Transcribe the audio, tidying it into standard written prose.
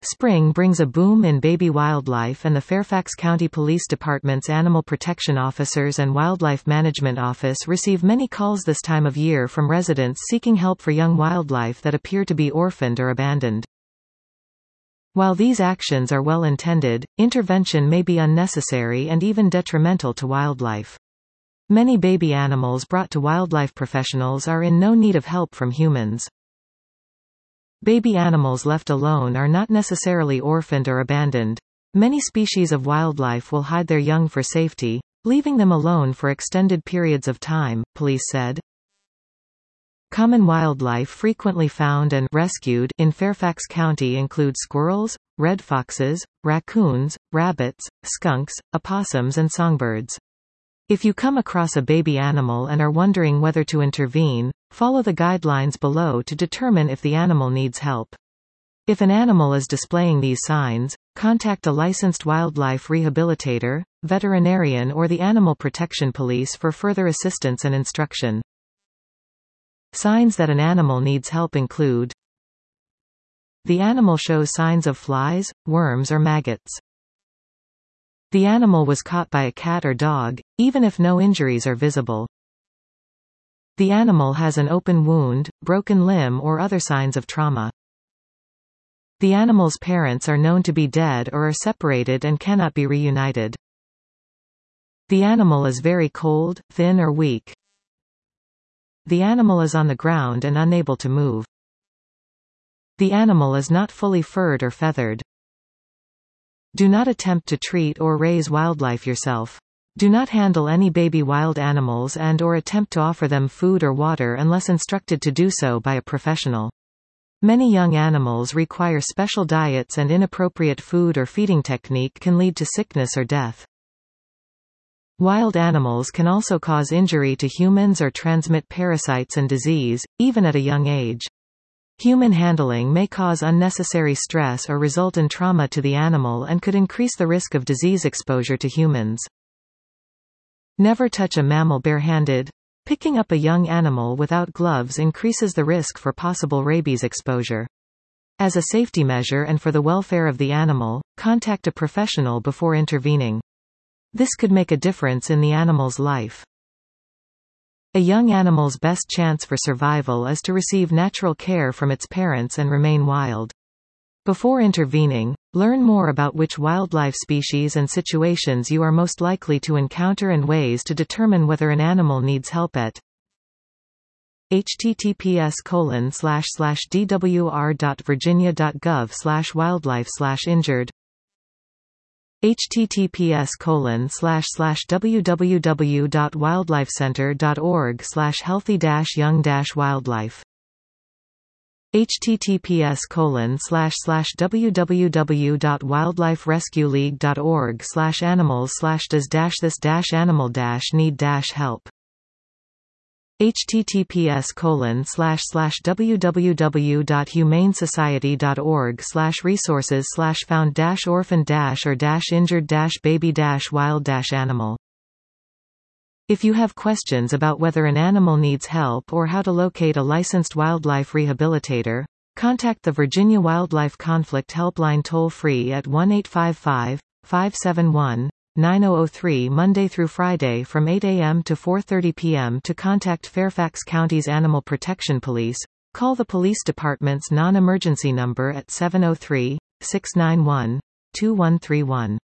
Spring brings a boom in baby wildlife, and the Fairfax County Police Department's Animal Protection Officers and Wildlife Management Office receive many calls this time of year from residents seeking help for young wildlife that appear to be orphaned or abandoned. While these actions are well intended, intervention may be unnecessary and even detrimental to wildlife. Many baby animals brought to wildlife professionals are in no need of help from humans. Baby animals left alone are not necessarily orphaned or abandoned. Many species of wildlife will hide their young for safety, leaving them alone for extended periods of time, police said. Common wildlife frequently found and rescued in Fairfax County include squirrels, red foxes, raccoons, rabbits, skunks, opossums and songbirds. If you come across a baby animal and are wondering whether to intervene, follow the guidelines below to determine if the animal needs help. If an animal is displaying these signs, contact a licensed wildlife rehabilitator, veterinarian or the Animal Protection Police for further assistance and instruction. Signs that an animal needs help include: the animal shows signs of flies, worms or maggots. The animal was caught by a cat or dog, even if no injuries are visible. The animal has an open wound, broken limb or other signs of trauma. The animal's parents are known to be dead or are separated and cannot be reunited. The animal is very cold, thin or weak. The animal is on the ground and unable to move. The animal is not fully furred or feathered. Do not attempt to treat or raise wildlife yourself. Do not handle any baby wild animals and/or attempt to offer them food or water unless instructed to do so by a professional. Many young animals require special diets, and inappropriate food or feeding technique can lead to sickness or death. Wild animals can also cause injury to humans or transmit parasites and disease, even at a young age. Human handling may cause unnecessary stress or result in trauma to the animal and could increase the risk of disease exposure to humans. Never touch a mammal barehanded. Picking up a young animal without gloves increases the risk for possible rabies exposure. As a safety measure and for the welfare of the animal, contact a professional before intervening. This could make a difference in the animal's life. A young animal's best chance for survival is to receive natural care from its parents and remain wild. Before intervening, learn more about which wildlife species and situations you are most likely to encounter and ways to determine whether an animal needs help at https://dwr.virginia.gov/wildlife/injured https://www.wildlifecenter.org/healthy-young-wildlife https://www.wildliferescueleague.org/animals/does-this-animal-need-help https://www.humanesociety.org/resources/found-orphan-or-injured-baby-wild-animal. If you have questions about whether an animal needs help or how to locate a licensed wildlife rehabilitator, contact the Virginia Wildlife Conflict Helpline toll-free at 1-855-571-9003 Monday through Friday from 8 a.m. to 4:30 p.m. To contact Fairfax County's Animal Protection Police, call the police department's non-emergency number at 703-691-2131.